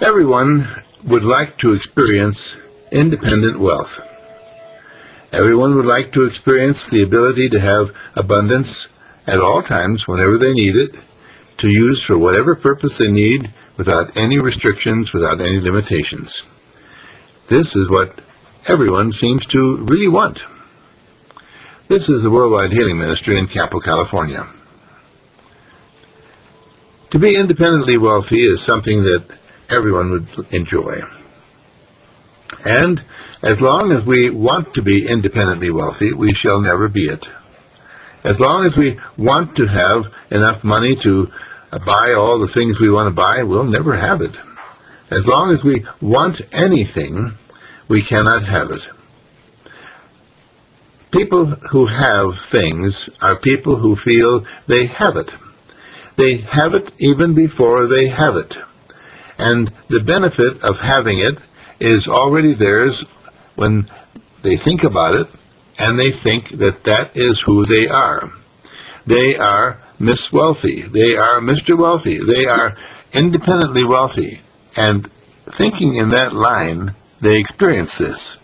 Everyone would like to experience independent wealth. Everyone would like to experience the ability to have abundance at all times, whenever they need it, to use for whatever purpose they need, without any restrictions, without any limitations. This is what everyone seems to really want. This is the Worldwide Healing Ministry in Capel, California. To be independently wealthy is something that everyone would enjoy. And as long as we want to be independently wealthy, we shall never be it. As long as we want to have enough money to buy all the things we want to buy, we'll never have it. As long as we want anything, we cannot have it. People who have things are people who feel they have it. They have it even before they have it. And the benefit of having it is already theirs when they think about it, and they think that that is who they are. They are Miss Wealthy. They are Mr. Wealthy. They are independently wealthy. And thinking in that line, they experience this.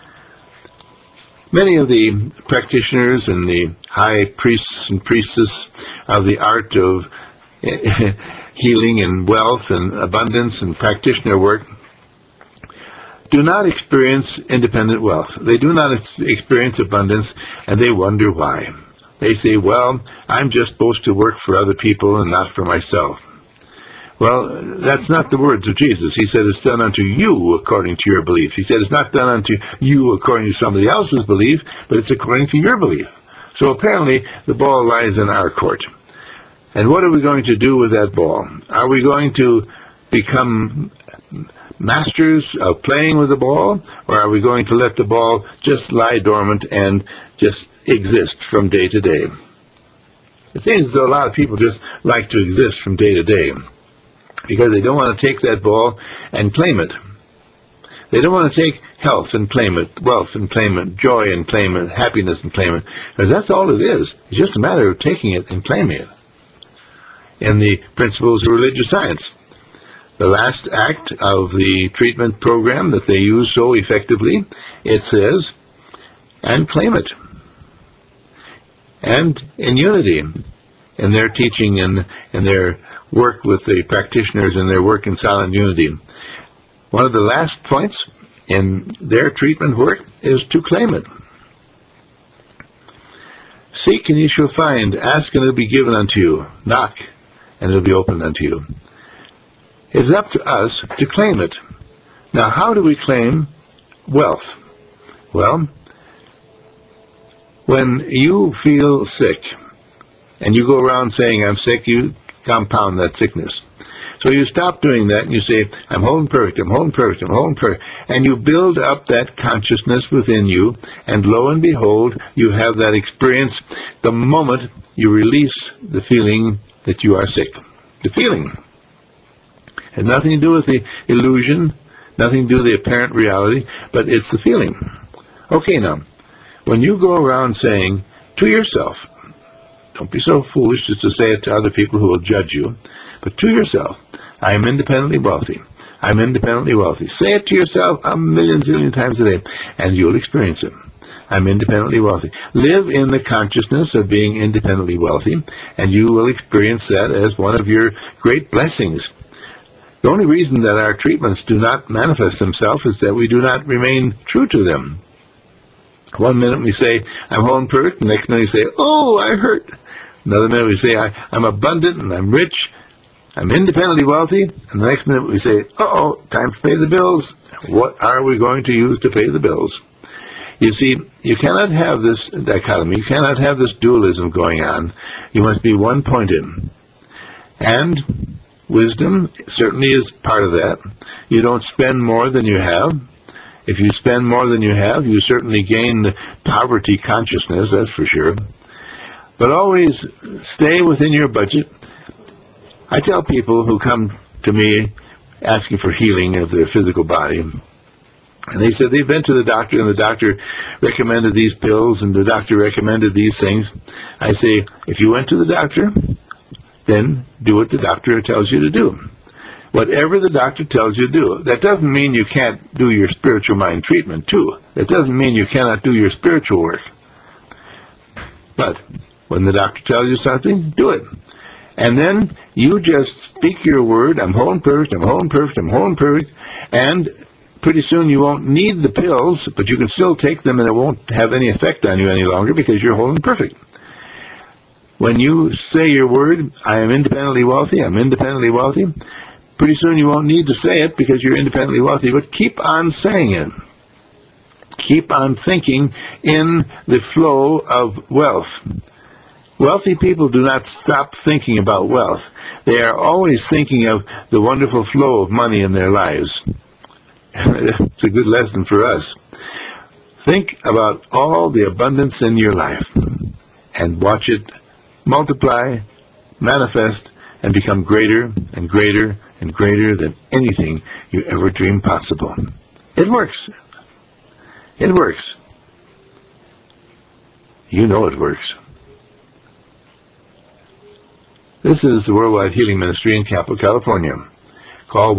Many of the practitioners and the high priests and priestesses of the art of healing and wealth and abundance and practitioner work do not experience independent wealth. They do not experience abundance, and they wonder why. They say, well, I'm just supposed to work for other people and not for myself. Well, that's not the words of Jesus. He said it's done unto you according to your belief. He said it's not done unto you according to somebody else's belief, but it's according to your belief. So apparently the ball lies in our court. And what are we going to do with that ball? Are we going to become masters of playing with the ball, or are we going to let the ball just lie dormant and just exist from day to day? It seems as though a lot of people just like to exist from day to day because they don't want to take that ball and claim it. They don't want to take health and claim it, wealth and claim it, joy and claim it, happiness and claim it, because that's all it is. It's just a matter of taking it and claiming it. In the Principles of Religious Science, the last act of the treatment program that they use so effectively, it says, and claim it. And in unity, in their teaching and in their work with the practitioners and their work in silent unity, one of the last points in their treatment work is to claim it. Seek and ye shall find, ask and it will be given unto you, knock and it will be opened unto you. It's up to us to claim it. Now, how do we claim wealth? Well, when you feel sick and you go around saying, I'm sick, you compound that sickness. So you stop doing that and you say, I'm whole and perfect, I'm whole and perfect, I'm whole and perfect. And you build up that consciousness within you, and lo and behold, you have that experience the moment you release the feeling that you are sick. The feeling has nothing to do with the illusion, nothing to do with the apparent reality, but it's the feeling. Okay, now, when you go around saying to yourself, don't be so foolish just to say it to other people who will judge you, but to yourself, I am independently wealthy. I'm independently wealthy. Say it to yourself a million, zillion times a day, and you'll experience it. I'm independently wealthy. Live in the consciousness of being independently wealthy, and you will experience that as one of your great blessings. The only reason that our treatments do not manifest themselves is that we do not remain true to them. One minute we say, I'm whole and perfect, the next minute we say, oh, I hurt. Another minute we say, I'm abundant and I'm rich, I'm independently wealthy, and the next minute we say, uh-oh, time to pay the bills. What are we going to use to pay the bills? You see, you cannot have this dichotomy, you cannot have this dualism going on. You must be one-pointed. And wisdom certainly is part of that. You don't spend more than you have. If you spend more than you have, you certainly gain the poverty consciousness, that's for sure. But always stay within your budget. I tell people who come to me asking for healing of their physical body, and they said they've been to the doctor, and the doctor recommended these pills, and the doctor recommended these things. I say, if you went to the doctor, then do what the doctor tells you to do. whatever the doctor tells you to do. That doesn't mean you can't do your spiritual mind treatment, too. That doesn't mean you cannot do your spiritual work. But when the doctor tells you something, do it. And then you just speak your word, I'm whole and perfect, I'm whole and perfect, I'm whole and perfect, and pretty soon you won't need the pills, but you can still take them and it won't have any effect on you any longer because you're whole and perfect. When you say your word, I am independently wealthy, I'm independently wealthy, pretty soon you won't need to say it because you're independently wealthy, but keep on saying it. Keep on thinking in the flow of wealth. Wealthy people do not stop thinking about wealth. They are always thinking of the wonderful flow of money in their lives. It's a good lesson for us. Think about all the abundance in your life and watch it multiply, manifest, and become greater and greater and greater than anything you ever dreamed possible. It works. It works. You know it works. This is the Worldwide Healing Ministry in Capitol, California. Call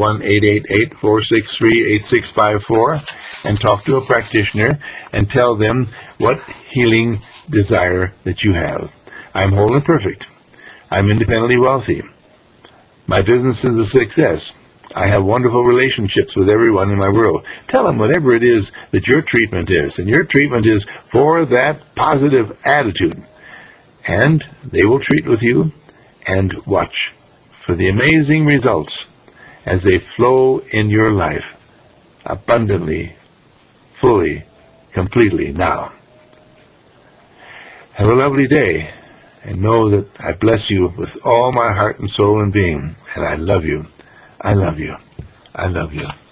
1-888-463-8654 and talk to a practitioner and tell them what healing desire that you have. I'm whole and perfect. I'm independently wealthy. My business is a success. I have wonderful relationships with everyone in my world. Tell them whatever it is that your treatment is, and your treatment is for that positive attitude. And they will treat with you and watch for the amazing results as they flow in your life abundantly, fully, completely now. Have a lovely day, and know that I bless you with all my heart and soul and being, and I love you. I love you. I love you.